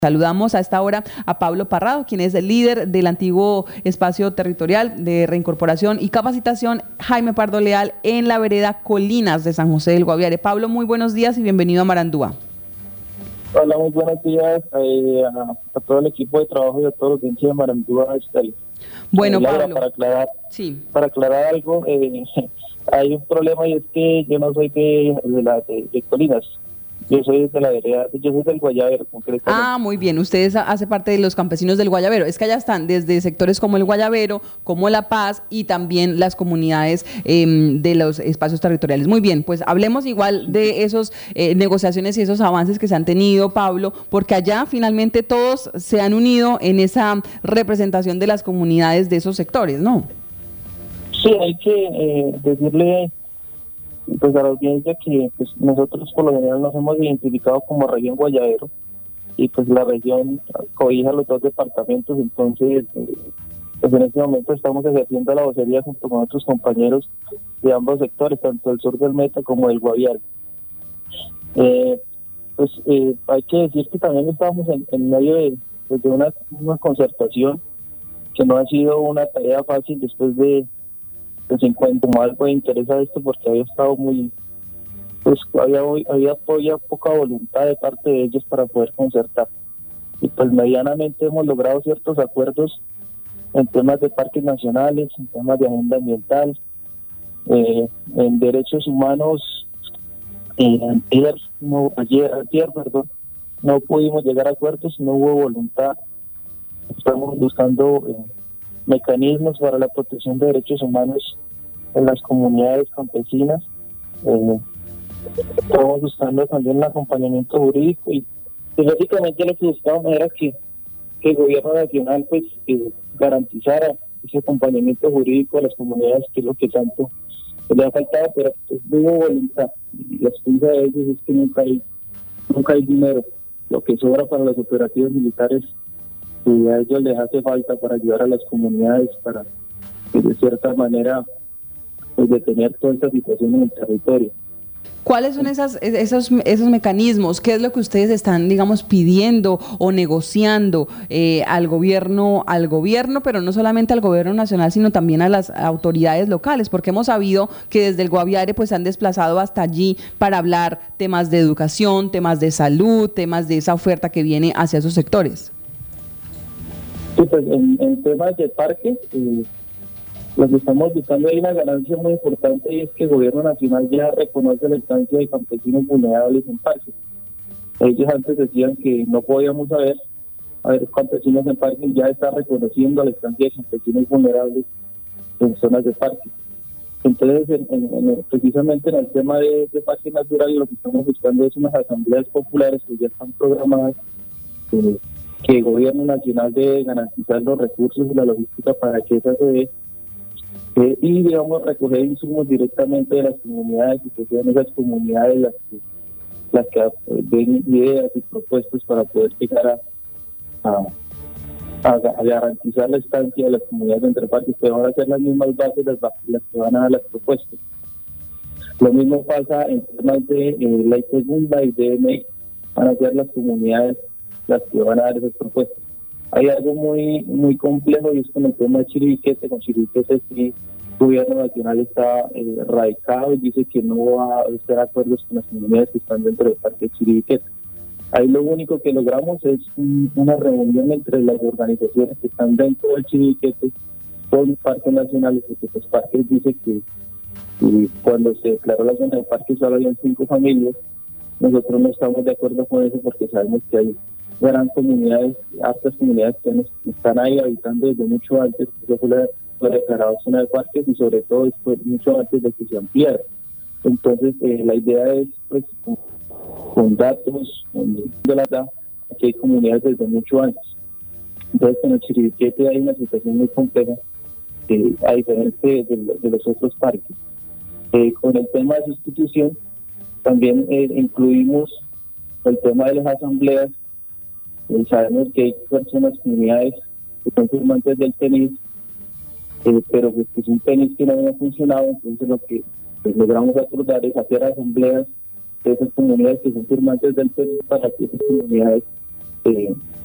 Saludamos a esta hora a Pablo Parrado, quien es el líder del antiguo espacio territorial de reincorporación y capacitación Jaime Pardo Leal en la vereda Colinas de San José del Guaviare. Pablo, muy buenos días y bienvenido a Marandúa. Hola, muy buenos días a todo el equipo de trabajo y a todos los audiencia de Marandúa. Bueno, Laura, Pablo. para aclarar algo, hay un problema y es que yo no soy de Colinas. Yo soy de la vereda, yo soy del Guayavero, concretamente. Ah, muy bien. Ustedes hace parte de los campesinos del Guayavero. Es que allá están desde sectores como el Guayavero, como La Paz y también las comunidades de los espacios territoriales. Muy bien, pues hablemos igual de esos negociaciones y esos avances que se han tenido, Pablo, porque allá finalmente todos se han unido en esa representación de las comunidades de esos sectores, ¿no? Sí, hay que decirle pues a la audiencia que pues nosotros por lo general nos hemos identificado como región Guayavero y pues la región cobija los dos departamentos, entonces pues en este momento estamos ejerciendo la vocería junto con otros compañeros de ambos sectores, tanto del sur del Meta como del Guaviare. Hay que decir que también estamos en medio de una concertación que no ha sido una tarea fácil después de se encuentra como algo de interés a esto porque había estado había poca voluntad de parte de ellos para poder concertar y pues medianamente hemos logrado ciertos acuerdos en temas de parques nacionales, en temas de agenda ambiental, en derechos humanos. Ayer no pudimos llegar a acuerdos, no hubo voluntad. Estamos buscando mecanismos para la protección de derechos humanos en las comunidades campesinas. Estamos buscando también un acompañamiento jurídico y básicamente lo que buscábamos era que el gobierno nacional pues garantizara ese acompañamiento jurídico a las comunidades, que es lo que tanto le ha faltado, pero pues no hubo voluntad y la excusa de ellos es que nunca hay dinero. Lo que sobra para los operativos militares y a ellos les hace falta para ayudar a las comunidades, para de cierta manera pues, detener toda esta situación en el territorio. ¿Cuáles son esos mecanismos? ¿Qué es lo que ustedes están, digamos, pidiendo o negociando al gobierno, pero no solamente al gobierno nacional, sino también a las autoridades locales? Porque hemos sabido que desde el Guaviare pues se han desplazado hasta allí para hablar temas de educación, temas de salud, temas de esa oferta que viene hacia esos sectores. Sí, pues en temas de parques, lo que estamos buscando hay una ganancia muy importante y es que el gobierno nacional ya reconoce la estancia de campesinos vulnerables en parques. Ellos antes decían que no podíamos haber campesinos en parques, ya está reconociendo la estancia de campesinos vulnerables en zonas de parques. Entonces, precisamente en el tema de parques naturales, lo que estamos buscando es unas asambleas populares que ya están programadas, que el gobierno nacional debe garantizar los recursos y la logística para que esa se dé, y digamos recoger insumos directamente de las comunidades y que sean esas comunidades las que den ideas y propuestas para poder llegar a garantizar la estancia de las comunidades entre parques, que van a ser las mismas bases las que van a dar las propuestas. Lo mismo pasa en temas de la segunda y DMI, van a ser las comunidades las que van a dar esas propuestas. Hay algo muy complejo y es con el tema de Chiribiquete. Con Chiribiquete sí, el gobierno nacional está radicado y dice que no va a hacer acuerdos con las comunidades que están dentro del parque de Chiribiquete. Ahí lo único que logramos es una reunión entre las organizaciones que están dentro del Chiribiquete con parques nacionales, porque los parques dice que cuando se declaró la zona de parque solo habían 5 familias. Nosotros no estamos de acuerdo con eso porque sabemos que hay gran comunidades, hartas comunidades que están ahí habitando desde mucho antes, que fue declarado zona de parques y sobre todo después, mucho antes de que se ampliara. Entonces la idea es pues con datos, de la edad, que hay comunidades desde mucho antes. Entonces en el Chiribiquete hay una situación muy compleja, a diferencia de los otros parques. Con el tema de sustitución también incluimos el tema de las asambleas. Sabemos que hay personas, comunidades que son firmantes del PENIS, pero pues, que es un PENIS que no había funcionado. Entonces lo que pues, logramos acordar es hacer asambleas de esas comunidades que son firmantes del PENIS para que esas comunidades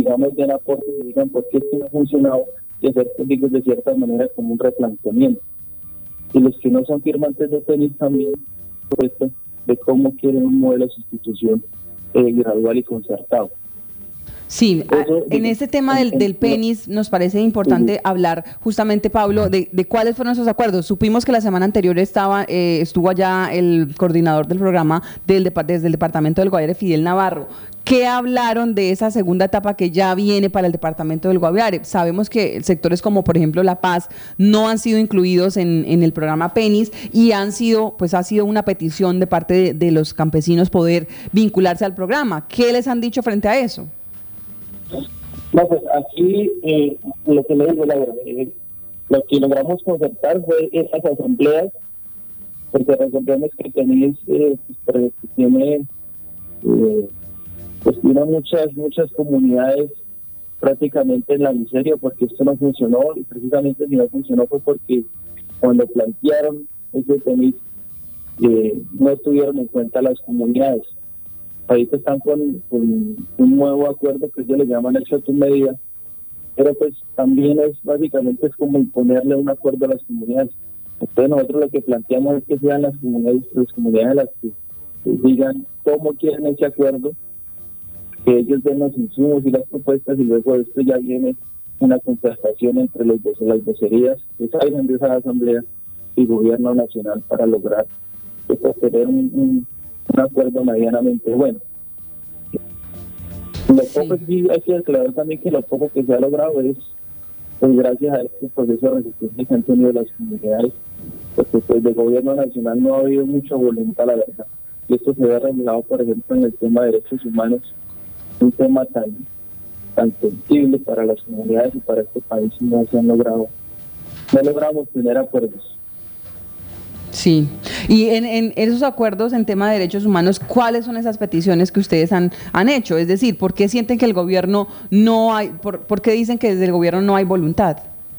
digamos, den aportes y digan por qué esto no ha funcionado, y hacer públicos de cierta manera como un replanteamiento. Y los que no son firmantes de PENIS también propuestas de cómo quieren un modelo de sustitución gradual y concertado. Sí, en este tema del PENIS nos parece importante hablar justamente, Pablo, de cuáles fueron esos acuerdos. Supimos que la semana anterior estuvo allá el coordinador del programa desde el departamento del Guaviare, Fidel Navarro. ¿Qué hablaron de esa segunda etapa que ya viene para el departamento del Guaviare? Sabemos que sectores como, por ejemplo, La Paz no han sido incluidos en el programa PENIS y ha sido una petición de parte de los campesinos poder vincularse al programa. ¿Qué les han dicho frente a eso? No, pues aquí lo que le digo, la verdad, lo que logramos concertar fue esas asambleas, porque recordemos que PENIS tiene muchas comunidades prácticamente en la miseria, porque esto no funcionó, y precisamente si no funcionó fue porque cuando plantearon ese PENIS no tuvieron en cuenta las comunidades. Ahorita están con un nuevo acuerdo que ellos le llaman hecho a tu medida, pero pues también básicamente es como imponerle un acuerdo a las comunidades. Entonces nosotros lo que planteamos es que sean las comunidades las que digan cómo quieren ese acuerdo, que ellos den los insumos y las propuestas, y luego de esto ya viene una concertación entre las vocerías que salgan de esa asamblea y gobierno nacional para lograr tener un acuerdo medianamente bueno. Poco, sí, hay que declarar también que lo poco que se ha logrado es gracias a este proceso de resistencia que han tenido las comunidades, porque pues del gobierno nacional no ha habido mucha voluntad, la verdad. Y esto se ve reflejado, por ejemplo, en el tema de derechos humanos, un tema tan sensible para las comunidades y para este país, y no logramos tener acuerdos. Sí, y en esos acuerdos en tema de derechos humanos, ¿cuáles son esas peticiones que ustedes han hecho? Es decir, ¿por qué sienten que el gobierno no hay, por qué dicen que desde el gobierno no hay voluntad?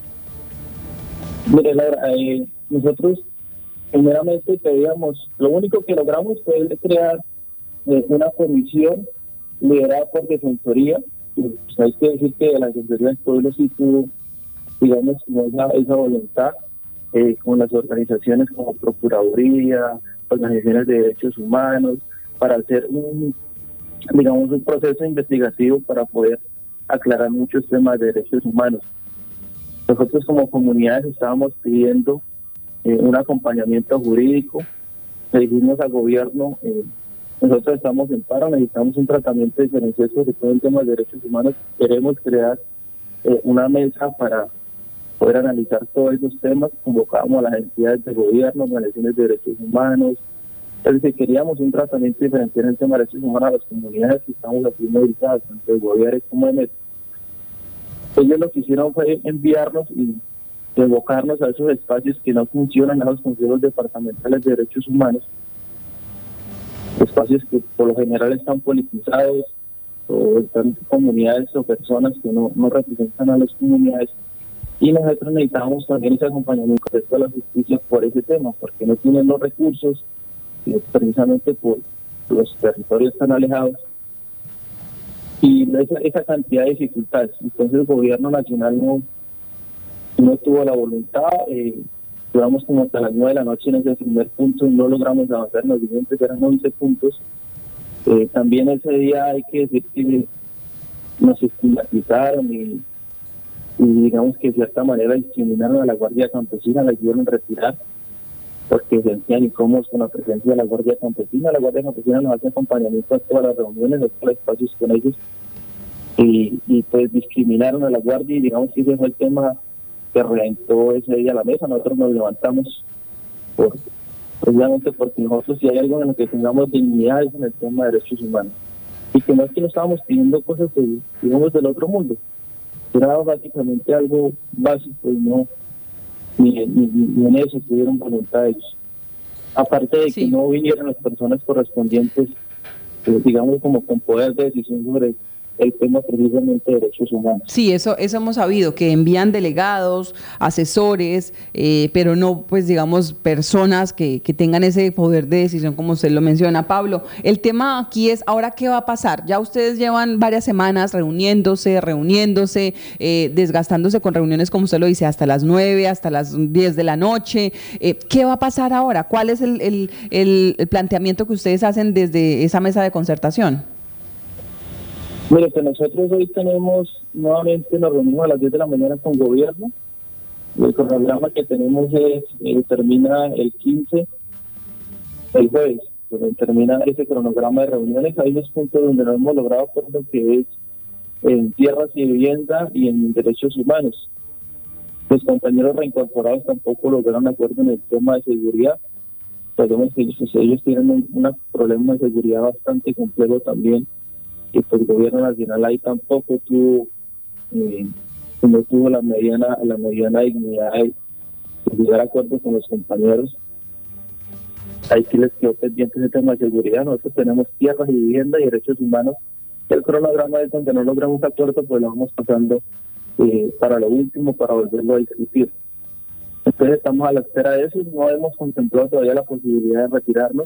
Mire, Laura, nosotros primeramente pedíamos, lo único que logramos fue crear una comisión liderada por Defensoría. Pues hay que decir que la Defensoría del Pueblo sí tuvo, digamos, esa voluntad, con las organizaciones como Procuraduría, organizaciones de derechos humanos, para hacer un proceso investigativo para poder aclarar muchos temas de derechos humanos. Nosotros como comunidades estábamos pidiendo un acompañamiento jurídico, le dijimos al gobierno, nosotros estamos en paro, necesitamos un tratamiento diferencial sobre todo en temas de derechos humanos, queremos crear una mesa para poder analizar todos esos temas, convocamos a las entidades de gobierno, organizaciones de derechos humanos, es decir, queríamos un tratamiento diferencial en el tema de derechos humanos a las comunidades que estamos aquí movilizadas, tanto de gobierno como de MET. Ellos lo que hicieron fue enviarnos y evocarnos a esos espacios que no funcionan, a los consejos departamentales de derechos humanos, espacios que por lo general están politizados, o están comunidades o personas que no representan a las comunidades. Y nosotros necesitamos también ese acompañamiento de toda la justicia por ese tema, porque no tienen los recursos, precisamente por los territorios tan alejados, y esa cantidad de dificultades. Entonces el gobierno nacional no tuvo la voluntad, duramos como hasta las 9 de la noche en ese primer punto y no logramos avanzar en los siguientes, eran 11 puntos. También ese día hay que decir que nos estigmatizaron y digamos que de cierta manera discriminaron a la Guardia Campesina, la hicieron retirar porque se sentían incómodos con la presencia de la Guardia Campesina. La Guardia Campesina nos hace acompañamiento a todas las reuniones, a todos los espacios con ellos, y pues discriminaron a la Guardia, y digamos que ese fue el tema que reventó ese día a la mesa. Nosotros nos levantamos precisamente porque nosotros, si hay algo en lo que tengamos dignidad, es en el tema de derechos humanos, y que no es que no estábamos pidiendo cosas digamos del otro mundo, era básicamente algo básico, y no ni en eso tuvieron voluntad ellos. Aparte de que no vinieron las personas correspondientes, digamos como con poder de decisión sobre el tema precisamente de derechos humanos. Sí, eso hemos sabido, que envían delegados, asesores, pero no, pues digamos, personas que tengan ese poder de decisión, como usted lo menciona, Pablo. El tema aquí es, ¿ahora qué va a pasar? Ya ustedes llevan varias semanas reuniéndose, desgastándose con reuniones, como usted lo dice, hasta las 9, hasta las 10 de la noche. ¿Qué va a pasar ahora? ¿Cuál es el planteamiento que ustedes hacen desde esa mesa de concertación? Mire, que nosotros hoy nuevamente nos reunimos a las 10 de la mañana con gobierno. El cronograma que tenemos termina el 15, el jueves, pero termina ese cronograma de reuniones. Hay dos puntos donde no hemos logrado acuerdo, que es en tierras y vivienda y en derechos humanos. Los compañeros reincorporados tampoco lograron acuerdo en el tema de seguridad. Sabemos que ellos tienen un problema de seguridad bastante complejo también, y pues el gobierno nacional ahí tampoco no tuvo la mediana dignidad de llegar a acuerdos con los compañeros. Ahí sí les quedó pendiente ese tema de seguridad. Nosotros tenemos tierras y vivienda y derechos humanos. El cronograma es donde no logramos acuerdo, pues lo vamos pasando para lo último, para volverlo a discutir. Entonces estamos a la espera de eso. No hemos contemplado todavía la posibilidad de retirarnos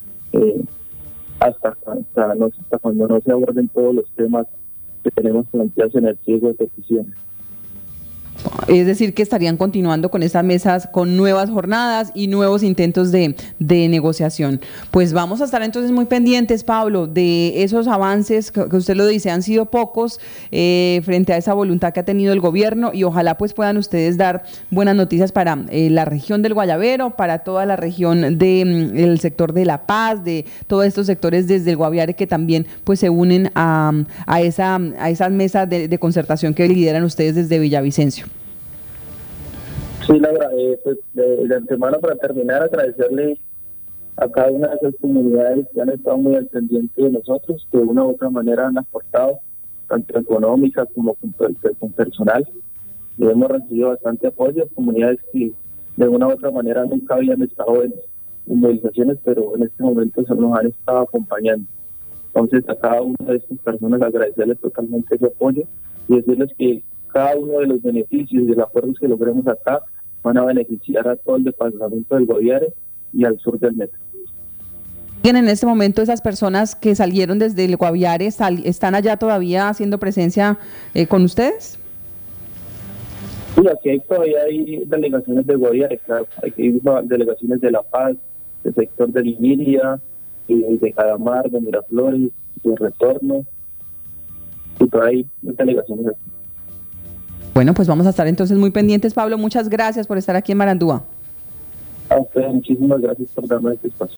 hasta cuando no se aborden todos los temas que tenemos planteados en el pliego de peticiones. Es decir, que estarían continuando con estas mesas, con nuevas jornadas y nuevos intentos de negociación. Pues vamos a estar entonces muy pendientes, Pablo, de esos avances que usted lo dice, han sido pocos frente a esa voluntad que ha tenido el gobierno, y ojalá pues puedan ustedes dar buenas noticias para la región del Guayabero, para toda la región del sector de La Paz, de todos estos sectores desde el Guaviare que también pues se unen a esas mesas de concertación que lideran ustedes desde Villavicencio. Sí, Laura, pues de antemano, para terminar, agradecerle a cada una de esas comunidades que han estado muy al pendiente de nosotros, que de una u otra manera han aportado, tanto económica como con personal, y hemos recibido bastante apoyo. Comunidades que de una u otra manera nunca habían estado en movilizaciones, pero en este momento nos han estado acompañando. Entonces, a cada una de estas personas agradecerles totalmente ese apoyo y decirles que cada uno de los beneficios y de los acuerdos que logremos acá van a beneficiar a todo el departamento del Guaviare y al sur del metro. En este momento esas personas que salieron desde el Guaviare están allá todavía haciendo presencia con ustedes. Sí, aquí todavía hay delegaciones de Guaviare, claro. Hay delegaciones de La Paz, del sector de Liguiria, de Cadamar, de Miraflores, de Retorno, y todavía hay delegaciones aquí. Bueno, pues vamos a estar entonces muy pendientes, Pablo. Muchas gracias por estar aquí en Marandúa. A ustedes muchísimas gracias por darme este espacio.